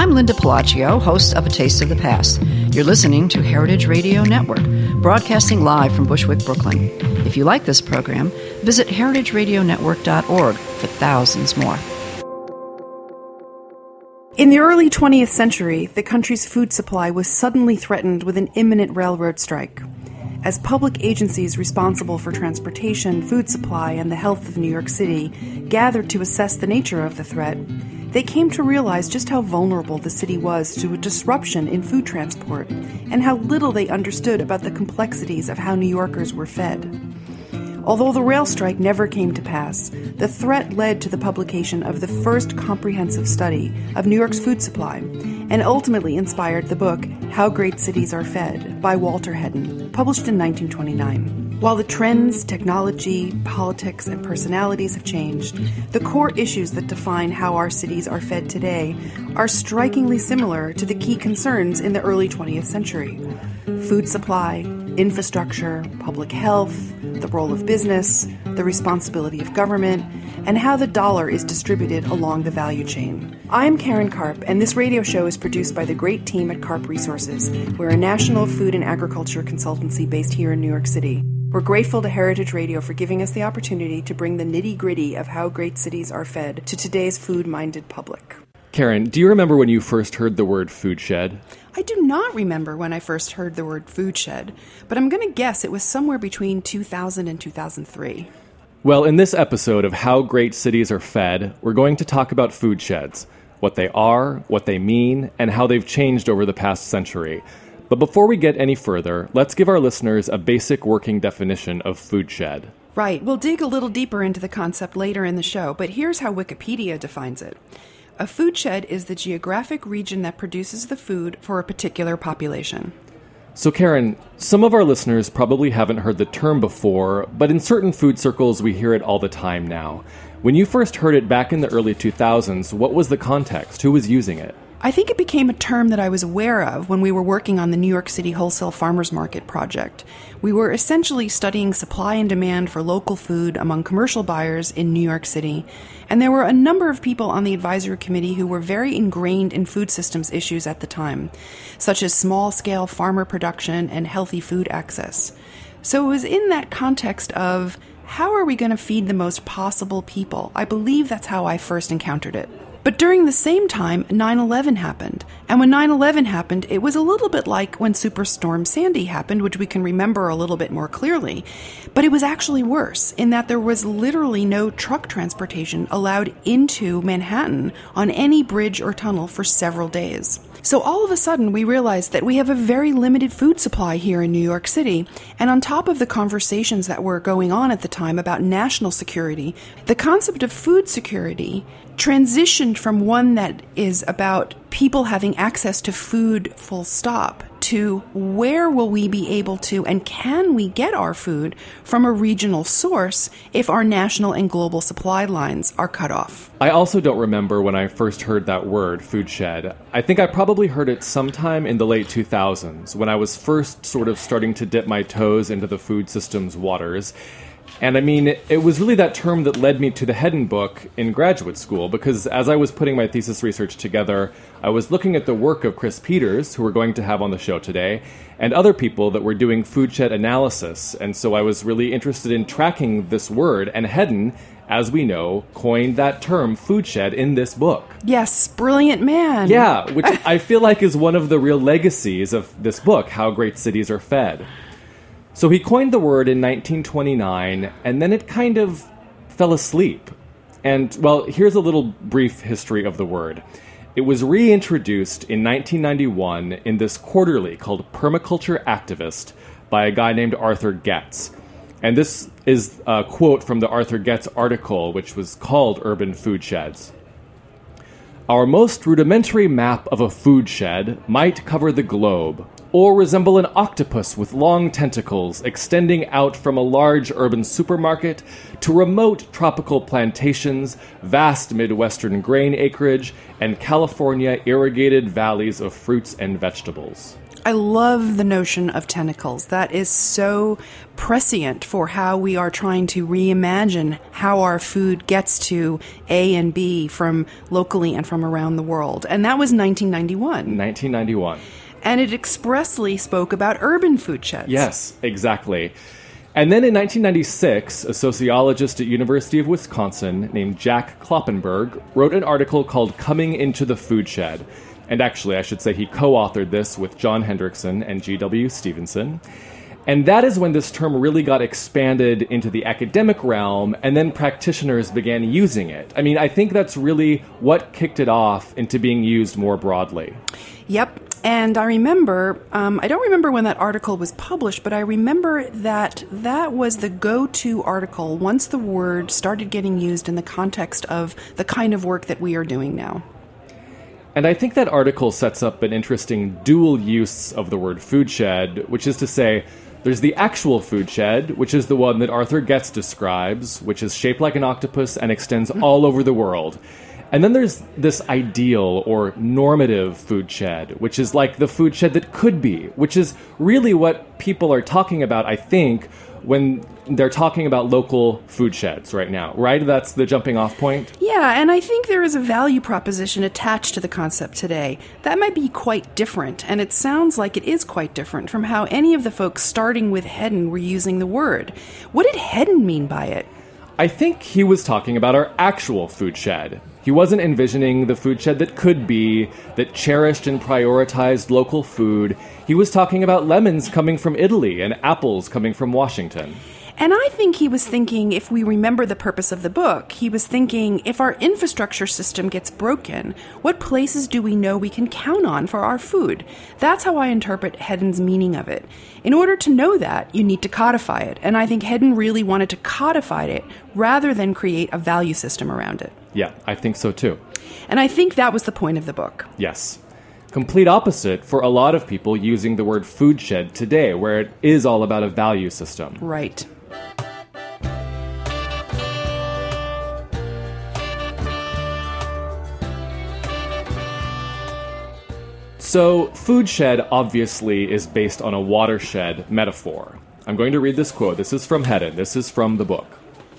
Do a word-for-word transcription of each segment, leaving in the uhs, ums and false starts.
I'm Linda Palacio, host of A Taste of the Past. You're listening to Heritage Radio Network, broadcasting live from Bushwick, Brooklyn. If you like this program, visit heritage radio network dot org for thousands more. In the early twentieth century, the country's food supply was suddenly threatened with an imminent railroad strike. As public agencies responsible for transportation, food supply, and the health of New York City gathered to assess the nature of the threat, they came to realize just how vulnerable the city was to a disruption in food transport and how little they understood about the complexities of how New Yorkers were fed. Although the rail strike never came to pass, the threat led to the publication of the first comprehensive study of New York's food supply and ultimately inspired the book How Great Cities Are Fed by Walter Hedden, published in nineteen twenty-nine. While the trends, technology, politics, and personalities have changed, the core issues that define how our cities are fed today are strikingly similar to the key concerns in the early twentieth century. Food supply, infrastructure, public health, the role of business, the responsibility of government, and how the dollar is distributed along the value chain. I'm Karen Karp, and this radio show is produced by the great team at Karp Resources. We're a national food and agriculture consultancy based here in New York City. We're grateful to Heritage Radio for giving us the opportunity to bring the nitty-gritty of how great cities are fed to today's food-minded public. Karen, do you remember when you first heard the word food shed? I do not remember when I first heard the word food shed, but I'm going to guess it was somewhere between two thousand and two thousand three. Well, in this episode of How Great Cities Are Fed, we're going to talk about food sheds, what they are, what they mean, and how they've changed over the past century. But before we get any further, let's give our listeners a basic working definition of food shed. Right, we'll dig a little deeper into the concept later in the show, but here's how Wikipedia defines it. A food shed is the geographic region that produces the food for a particular population. So Karen, some of our listeners probably haven't heard the term before, but in certain food circles we hear it all the time now. When you first heard it back in the early two thousands, what was the context? Who was using it? I think it became a term that I was aware of when we were working on the New York City Wholesale Farmers Market project. We were essentially studying supply and demand for local food among commercial buyers in New York City, and there were a number of people on the advisory committee who were very ingrained in food systems issues at the time, such as small-scale farmer production and healthy food access. So it was in that context of, how are we going to feed the most possible people? I believe that's how I first encountered it. But during the same time, nine eleven happened. And when nine eleven happened, it was a little bit like when Superstorm Sandy happened, which we can remember a little bit more clearly. But it was actually worse, in that there was literally no truck transportation allowed into Manhattan on any bridge or tunnel for several days. So all of a sudden, we realized that we have a very limited food supply here in New York City. And on top of the conversations that were going on at the time about national security, the concept of food security transitioned from one that is about people having access to food full stop to where will we be able to and can we get our food from a regional source if our national and global supply lines are cut off. I also don't remember when I first heard that word, food shed. I think I probably heard it sometime in the late two thousands when I was first sort of starting to dip my toes into the food systems waters. And I mean, it was really that term that led me to the Hedden book in graduate school, because as I was putting my thesis research together, I was looking at the work of Chris Peters, who we're going to have on the show today, and other people that were doing food shed analysis. And so I was really interested in tracking this word, and Hedden, as we know, coined that term, food shed, in this book. Yes, brilliant man. Yeah, which I feel like is one of the real legacies of this book, How Great Cities Are Fed. So he coined the word in nineteen twenty-nine, and then it kind of fell asleep. And, well, here's a little brief history of the word. It was reintroduced in nineteen ninety-one in this quarterly called Permaculture Activist by a guy named Arthur Getz. And this is a quote from the Arthur Getz article, which was called Urban Food Sheds. Our most rudimentary map of a food shed might cover the globe, or resemble an octopus with long tentacles extending out from a large urban supermarket to remote tropical plantations, vast Midwestern grain acreage, and California irrigated valleys of fruits and vegetables. I love the notion of tentacles. That is so prescient for how we are trying to reimagine how our food gets to A and B from locally and from around the world. And that was nineteen ninety-one. nineteen ninety-one. And it expressly spoke about urban food sheds. Yes, exactly. And then in nineteen ninety-six, a sociologist at University of Wisconsin named Jack Kloppenberg wrote an article called Coming into the Food Shed. And actually, I should say he co-authored this with John Hendrickson and G W Stevenson. And that is when this term really got expanded into the academic realm, and then practitioners began using it. I mean, I think that's really what kicked it off into being used more broadly. Yep. And I remember, um, I don't remember when that article was published, but I remember that that was the go-to article once the word started getting used in the context of the kind of work that we are doing now. And I think that article sets up an interesting dual use of the word food shed, which is to say, there's the actual food shed, which is the one that Arthur Getz describes, which is shaped like an octopus and extends all over the world. And then there's this ideal or normative food shed, which is like the food shed that could be, which is really what people are talking about, I think, when they're talking about local food sheds right now, right? That's the jumping off point? Yeah, and I think there is a value proposition attached to the concept today. That might be quite different, and it sounds like it is quite different from how any of the folks starting with Hedden were using the word. What did Hedden mean by it? I think he was talking about our actual food shed. He wasn't envisioning the food shed that could be, that cherished and prioritized local food. He was talking about lemons coming from Italy and apples coming from Washington. And I think he was thinking, if we remember the purpose of the book, he was thinking, if our infrastructure system gets broken, what places do we know we can count on for our food? That's how I interpret Hedden's meaning of it. In order to know that, you need to codify it. And I think Hedden really wanted to codify it rather than create a value system around it. Yeah, I think so too. And I think that was the point of the book. Yes. Complete opposite for a lot of people using the word food shed today, where it is all about a value system. Right. So, food shed obviously is based on a watershed metaphor. I'm going to read this quote. This is from Hedden. This is from the book.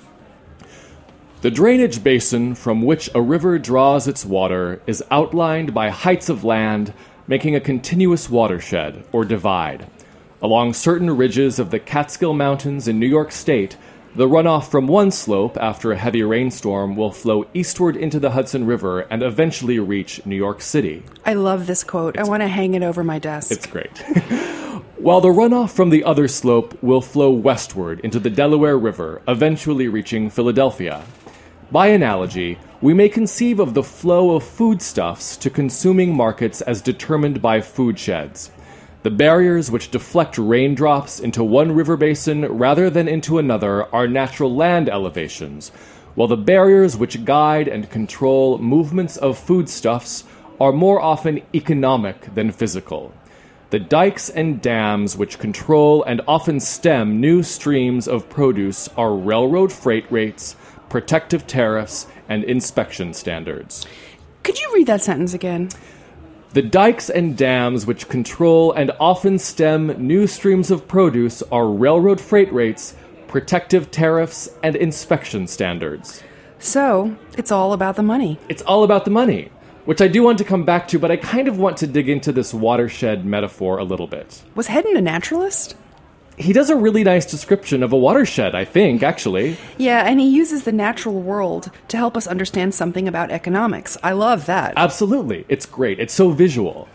The drainage basin from which a river draws its water is outlined by heights of land, making a continuous watershed, or divide. Along certain ridges of the Catskill Mountains in New York State, the runoff from one slope after a heavy rainstorm will flow eastward into the Hudson River and eventually reach New York City. I love this quote. It's, I want to hang it over my desk. It's great. While the runoff from the other slope will flow westward into the Delaware River, eventually reaching Philadelphia. By analogy, we may conceive of the flow of foodstuffs to consuming markets as determined by food sheds. The barriers which deflect raindrops into one river basin rather than into another are natural land elevations, while the barriers which guide and control movements of foodstuffs are more often economic than physical. The dikes and dams which control and often stem new streams of produce are railroad freight rates, protective tariffs, and inspection standards. Could you read that sentence again? The dikes and dams which control and often stem new streams of produce are railroad freight rates, protective tariffs, and inspection standards. So, it's all about the money. It's all about the money, which I do want to come back to, but I kind of want to dig into this watershed metaphor a little bit. Was Hedden a naturalist? He does a really nice description of a watershed, I think, actually. Yeah, and he uses the natural world to help us understand something about economics. I love that. Absolutely. It's great. It's so visual.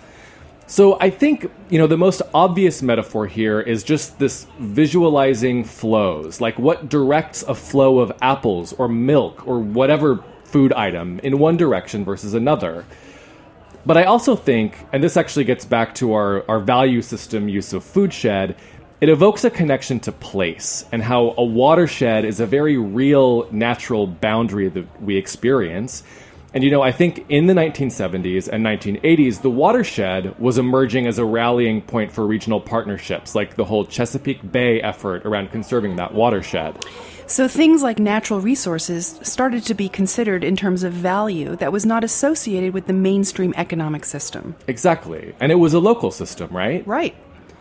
So I think, you know, the most obvious metaphor here is just this visualizing flows, like what directs a flow of apples or milk or whatever food item in one direction versus another. But I also think, and this actually gets back to our, our value system use of food shed, it evokes a connection to place and how a watershed is a very real, natural boundary that we experience. And, you know, I think in the nineteen seventies and nineteen eighties, the watershed was emerging as a rallying point for regional partnerships, like the whole Chesapeake Bay effort around conserving that watershed. So things like natural resources started to be considered in terms of value that was not associated with the mainstream economic system. Exactly. And it was a local system, right? Right.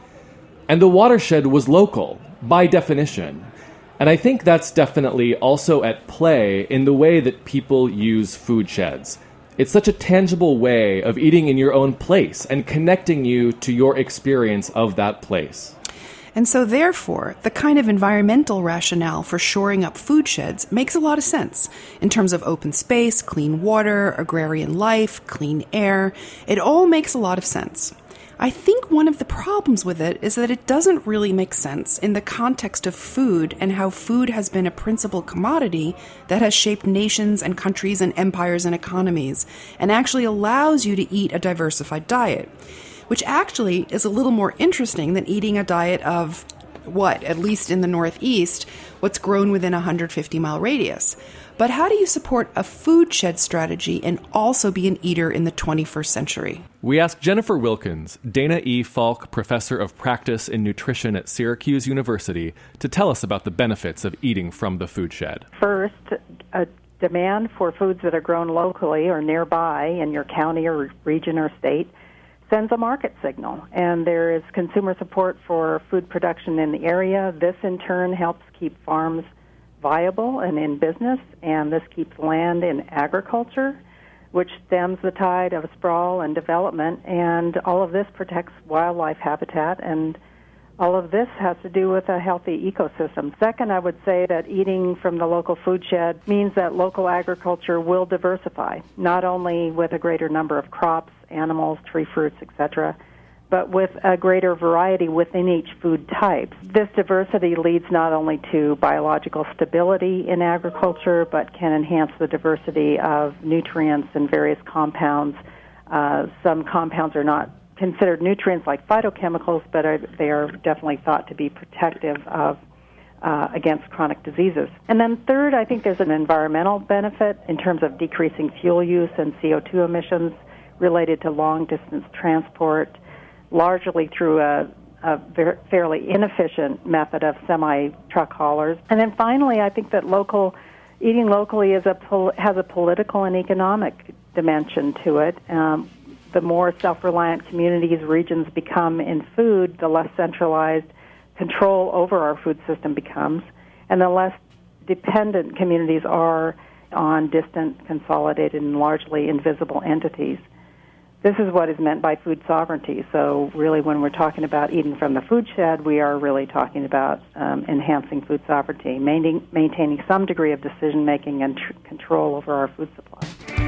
And the watershed was local, by definition. And I think that's definitely also at play in the way that people use food sheds. It's such a tangible way of eating in your own place and connecting you to your experience of that place. And so therefore, the kind of environmental rationale for shoring up food sheds makes a lot of sense in terms of open space, clean water, agrarian life, clean air. It all makes a lot of sense. I think one of the problems with it is that it doesn't really make sense in the context of food and how food has been a principal commodity that has shaped nations and countries and empires and economies and actually allows you to eat a diversified diet, which actually is a little more interesting than eating a diet of what, at least in the Northeast, what's grown within a one hundred fifty mile radius. But how do you support a food shed strategy and also be an eater in the twenty-first century? We asked Jennifer Wilkins, Dana E. Falk Professor of Practice in Nutrition at Syracuse University, to tell us about the benefits of eating from the food shed. First, a demand for foods that are grown locally or nearby in your county or region or state sends a market signal, and there is consumer support for food production in the area. This, in turn, helps keep farms viable and in business, and this keeps land in agriculture, which stems the tide of sprawl and development, and all of this protects wildlife habitat, and all of this has to do with a healthy ecosystem. Second, I would say that eating from the local food shed means that local agriculture will diversify, not only with a greater number of crops, animals, tree fruits, et cetera, but with a greater variety within each food type. This diversity leads not only to biological stability in agriculture, but can enhance the diversity of nutrients and various compounds. Uh, some compounds are not considered nutrients like phytochemicals, but are, they are definitely thought to be protective of uh, against chronic diseases. And then third, I think there's an environmental benefit in terms of decreasing fuel use and C O two emissions related to long-distance transport, largely through a, a ver- fairly inefficient method of semi-truck haulers. And then finally, I think that local eating locally is a pol- has a political and economic dimension to it. Um, the more self-reliant communities, regions become in food, the less centralized control over our food system becomes, and the less dependent communities are on distant, consolidated, and largely invisible entities. This is what is meant by food sovereignty. So really, when we're talking about eating from the food shed, we are really talking about um, enhancing food sovereignty, maintaining, maintaining some degree of decision-making and tr- control over our food supply.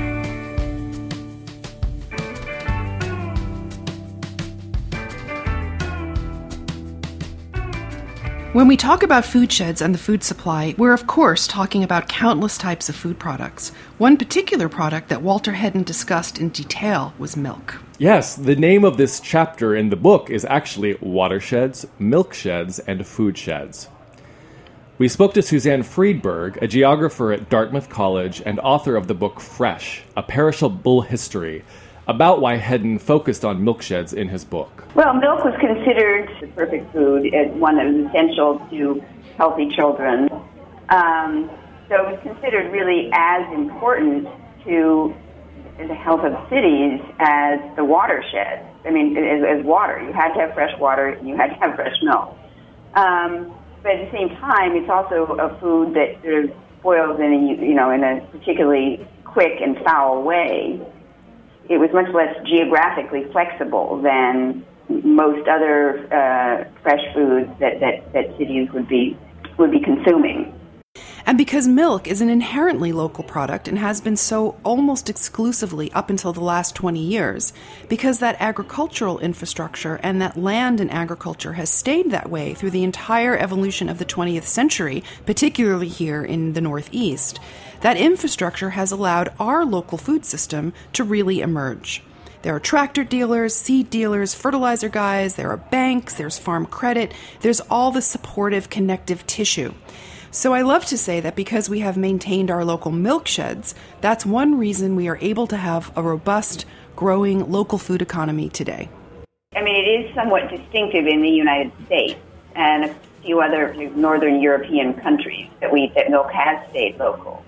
When we talk about food sheds and the food supply, we're of course talking about countless types of food products. One particular product that Walter Hedden discussed in detail was milk. Yes, the name of this chapter in the book is actually Watersheds, Milk Sheds, and Food Sheds. We spoke to Suzanne Friedberg, a geographer at Dartmouth College and author of the book Fresh, A Perishable History, about why Hedden focused on milk sheds in his book. Well, milk was considered the perfect food, as one that was essential to healthy children. Um, so it was considered really as important to the health of cities as the watershed. I mean, as, as water. You had to have fresh water, you had to have fresh milk. Um, but at the same time, it's also a food that sort of spoils in a, you know, in a particularly quick and foul way. It was much less geographically flexible than most other uh, fresh foods that, that, that cities would be would be consuming. And because milk is an inherently local product and has been so almost exclusively up until the last twenty years, because that agricultural infrastructure and that land in agriculture has stayed that way through the entire evolution of the twentieth century, particularly here in the Northeast, that infrastructure has allowed our local food system to really emerge. There are tractor dealers, seed dealers, fertilizer guys, there are banks, there's farm credit, there's all the supportive connective tissue. So I love to say that because we have maintained our local milk sheds, that's one reason we are able to have a robust, growing local food economy today. I mean, it is somewhat distinctive in the United States and a few other northern European countries that we that milk has stayed local.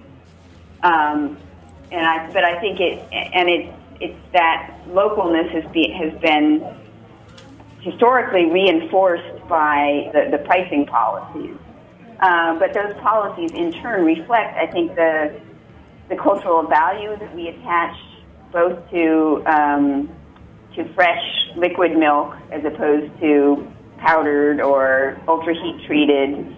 Um, and I, but I think it, and it's it's that localness has been has been historically reinforced by the, the pricing policies. Uh, but those policies, in turn, reflect, I think, the the cultural value that we attach both to um, to fresh liquid milk as opposed to powdered or ultra heat treated.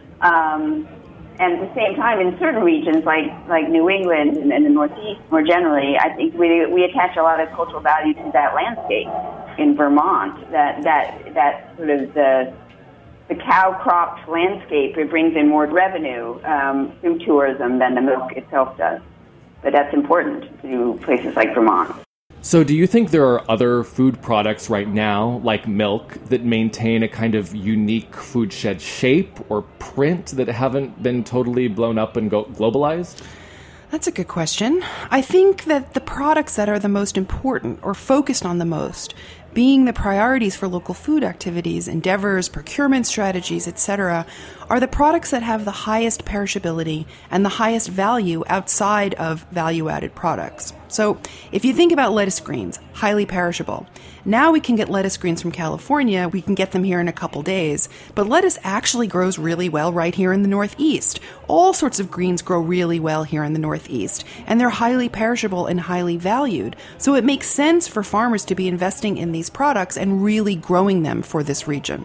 Um, and at the same time, in certain regions like, like New England and, and the Northeast more generally, I think we we attach a lot of cultural value to that landscape in Vermont. That that that sort of the the cow cropped landscape, it brings in more revenue um, through tourism than the milk itself does. But that's important to places like Vermont. So do you think there are other food products right now, like milk, that maintain a kind of unique food shed shape or print that haven't been totally blown up and go- globalized? That's a good question. I think that the products that are the most important or focused on the most, being the priorities for local food activities, endeavors, procurement strategies, et cetera, are the products that have the highest perishability and the highest value outside of value-added products. So if you think about lettuce greens, highly perishable. Now we can get lettuce greens from California. We can get them here in a couple days. But lettuce actually grows really well right here in the Northeast. All sorts of greens grow really well here in the Northeast. And they're highly perishable and highly valued. So it makes sense for farmers to be investing in these products and really growing them for this region.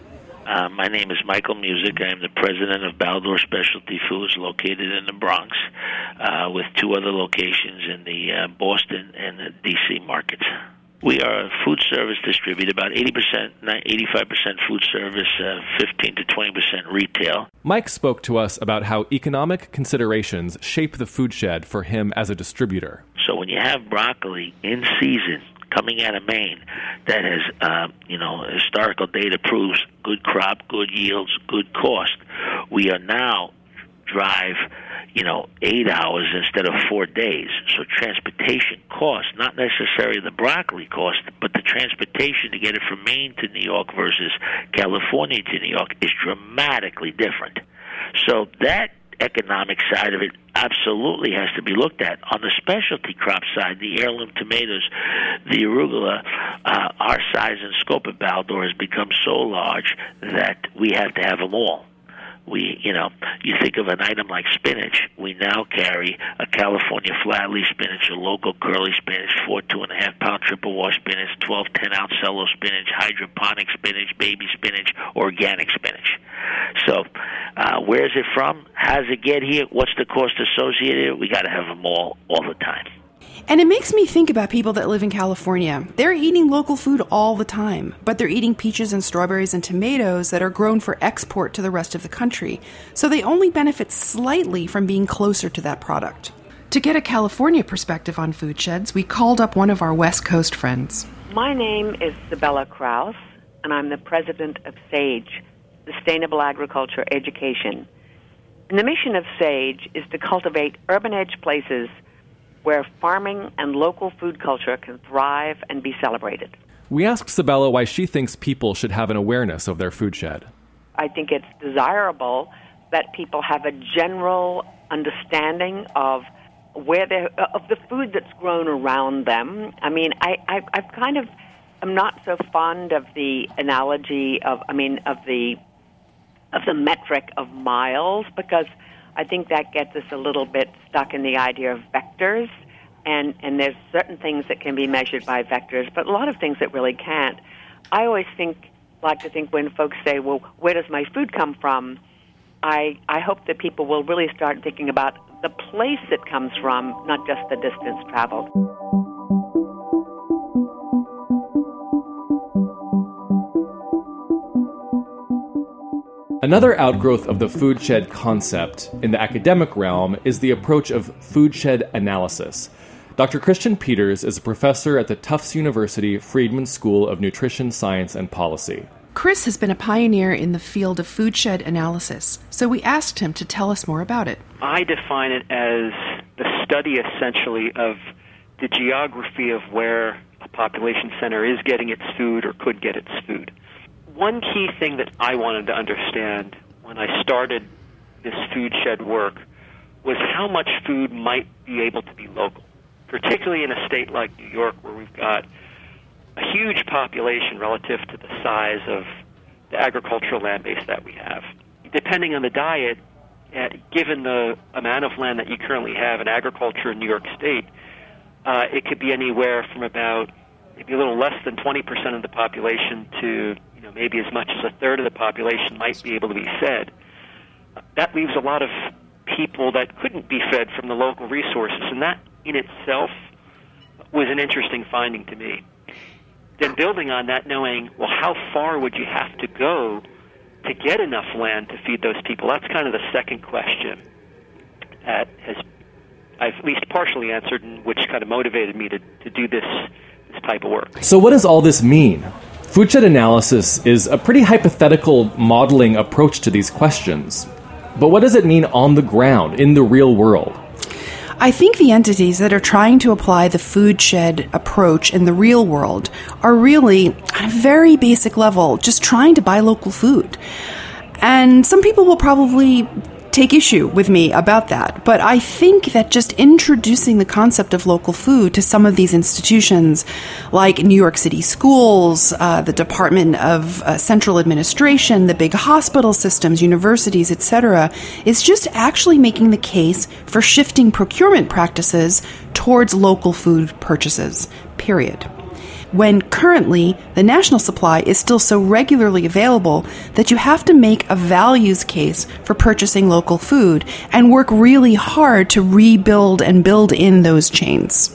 Uh, my name is Michael Music. I am the president of Baldor Specialty Foods, located in the Bronx, uh, with two other locations in the uh, Boston and the D C markets. We are a food service distributor, about eighty percent, eighty-five percent food service, uh, fifteen to twenty percent retail. Mike spoke to us about how economic considerations shape the food shed for him as a distributor. So when you have broccoli in season, coming out of Maine, that has, uh, you know, historical data proves good crop, good yields, good cost. We are now drive, you know, eight hours instead of four days. So transportation cost, not necessarily the broccoli cost, but the transportation to get it from Maine to New York versus California to New York is dramatically different. So that economic side of it absolutely has to be looked at. On the specialty crop side, the heirloom tomatoes, the arugula, uh, our size and scope of Baldor has become so large that we have to have them all. We, you know, you think of an item like spinach, we now carry a California flat-leaf spinach, a local curly spinach, four two and a half pound triple wash spinach, twelve ten ounce cello spinach, hydroponic spinach, baby spinach, organic spinach. So, uh, where is it from? How does it get here? What's the cost associated? We got to have them all, all the time. And it makes me think about people that live in California. They're eating local food all the time, but they're eating peaches and strawberries and tomatoes that are grown for export to the rest of the country. So they only benefit slightly from being closer to that product. To get a California perspective on food sheds, we called up one of our West Coast friends. My name is Sabella Kraus, and I'm the president of SAGE, Sustainable Agriculture Education. And the mission of SAGE is to cultivate urban edge places where farming and local food culture can thrive and be celebrated. We asked Sabella why she thinks people should have an awareness of their food shed. I think it's desirable that people have a general understanding of where they of the food that's grown around them. I mean, I, I I've kind of I'm not so fond of the analogy of I mean of the of the metric of miles, because I think that gets us a little bit stuck in the idea of vectors, and, and there's certain things that can be measured by vectors, but a lot of things that really can't. I always think, like to think when folks say, well, where does my food come from? I, I hope that people will really start thinking about the place it comes from, not just the distance traveled. Another outgrowth of the food shed concept in the academic realm is the approach of food shed analysis. Doctor Christian Peters is a professor at the Tufts University Friedman School of Nutrition Science and Policy. Chris has been a pioneer in the field of foodshed analysis, so we asked him to tell us more about it. I define it as the study, essentially, of the geography of where a population center is getting its food or could get its food. One key thing that I wanted to understand when I started this food shed work was how much food might be able to be local, particularly in a state like New York, where we've got a huge population relative to the size of the agricultural land base that we have. Depending on the diet, at, given the amount of land that you currently have in agriculture in New York State, uh, it could be anywhere from about maybe a little less than twenty percent of the population to, you know, maybe as much as a third of the population might be able to be fed. Uh, that leaves a lot of people that couldn't be fed from the local resources, and that in itself was an interesting finding to me. Then building on that, knowing, well, how far would you have to go to get enough land to feed those people? That's kind of the second question that has I've at least partially answered, and which kind of motivated me to, to do this, this type of work. So what does all this mean? Foodshed analysis is a pretty hypothetical modeling approach to these questions. But what does it mean on the ground, in the real world? I think the entities that are trying to apply the food shed approach in the real world are really, at a very basic level, just trying to buy local food. And some people will probably take issue with me about that, but I think that just introducing the concept of local food to some of these institutions, like New York City schools, uh, the Department of uh, Central Administration, the big hospital systems, universities, et cetera, is just actually making the case for shifting procurement practices towards local food purchases, period. When currently the national supply is still so regularly available that you have to make a values case for purchasing local food and work really hard to rebuild and build in those chains.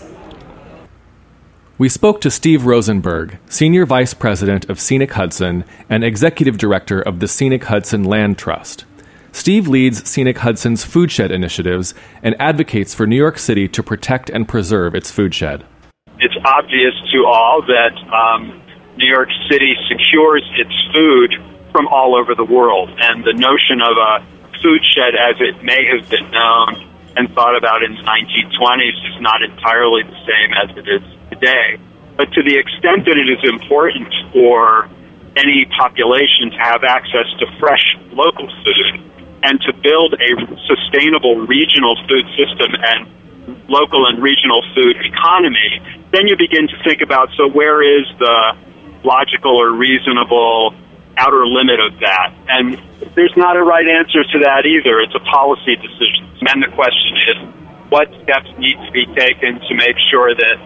We spoke to Steve Rosenberg, Senior Vice President of Scenic Hudson and Executive Director of the Scenic Hudson Land Trust. Steve leads Scenic Hudson's foodshed initiatives and advocates for New York City to protect and preserve its foodshed. It's obvious to all that um, New York City secures its food from all over the world, and the notion of a food shed as it may have been known and thought about in the nineteen twenties is not entirely the same as it is today. But to the extent that it is important for any population to have access to fresh local food and to build a sustainable regional food system and local and regional food economy, then you begin to think about, so where is the logical or reasonable outer limit of that? And there's not a right answer to that either. It's a policy decision. And the question is, what steps need to be taken to make sure that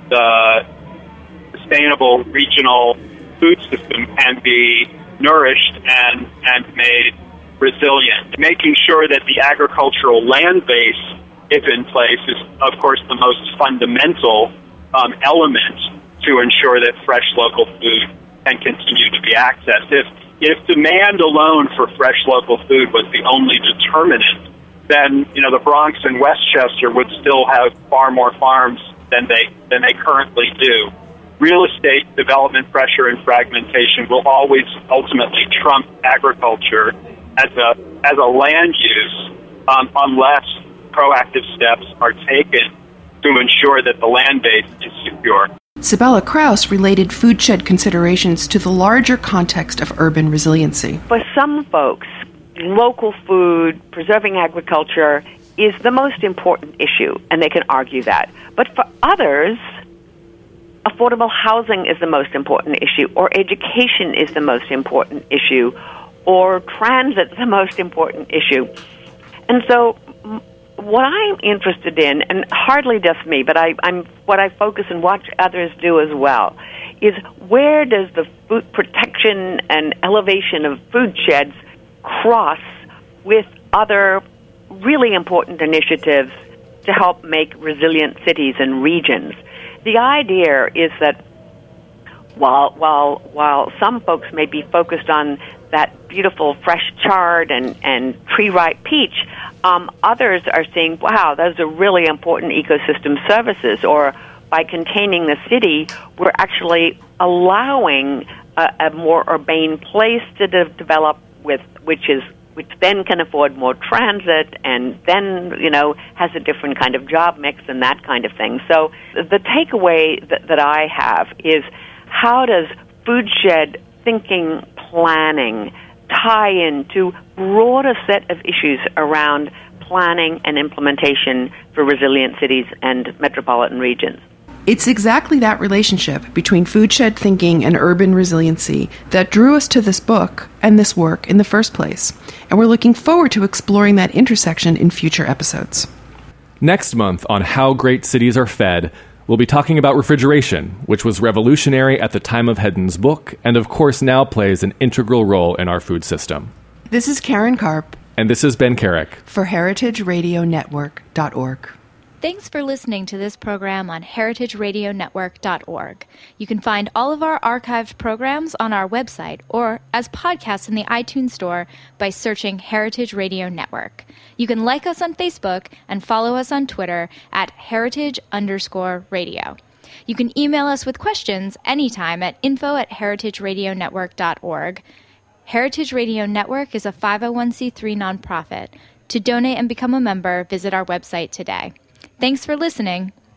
the sustainable regional food system can be nourished and, and made resilient? Making sure that the agricultural land base, if in place, is, of course, the most fundamental um, element to ensure that fresh local food can continue to be accessed. If, if demand alone for fresh local food was the only determinant, then, you know, the Bronx and Westchester would still have far more farms than they than they currently do. Real estate development pressure and fragmentation will always ultimately trump agriculture as a as a land use, um, unless proactive steps are taken to ensure that the land base is secure. Sabella Kraus related foodshed considerations to the larger context of urban resiliency. For some folks, local food, preserving agriculture is the most important issue, and they can argue that. But for others, affordable housing is the most important issue, or education is the most important issue, or transit is the most important issue. And so what I'm interested in, and hardly just me, but I, I'm what I focus and watch others do as well, is where does the food protection and elevation of food sheds cross with other really important initiatives to help make resilient cities and regions? The idea is that while while while some folks may be focused on that beautiful fresh chard and, and tree-ripe peach, um, others are saying, wow, those are really important ecosystem services, or by containing the city, we're actually allowing a, a more urbane place to de- develop with, which is which then can afford more transit and then, you know, has a different kind of job mix and that kind of thing. So the takeaway that, that I have is, how does food shed thinking, planning tie into broader set of issues around planning and implementation for resilient cities and metropolitan regions? It's exactly that relationship between food shed thinking and urban resiliency that drew us to this book and this work in the first place, and we're looking forward to exploring that intersection in future episodes. Next month on How Great Cities Are Fed, we'll be talking about refrigeration, which was revolutionary at the time of Hedden's book, and of course now plays an integral role in our food system. This is Karen Karp. And this is Ben Carrick. For heritage radio network dot org. Thanks for listening to this program on heritage radio network dot org. You can find all of our archived programs on our website or as podcasts in the iTunes Store by searching Heritage Radio Network. You can like us on Facebook and follow us on Twitter at heritage underscore radio. You can email us with questions anytime at info at heritage radio network dot org. Heritage Radio Network is a five oh one c three nonprofit. To donate and become a member, visit our website today. Thanks for listening.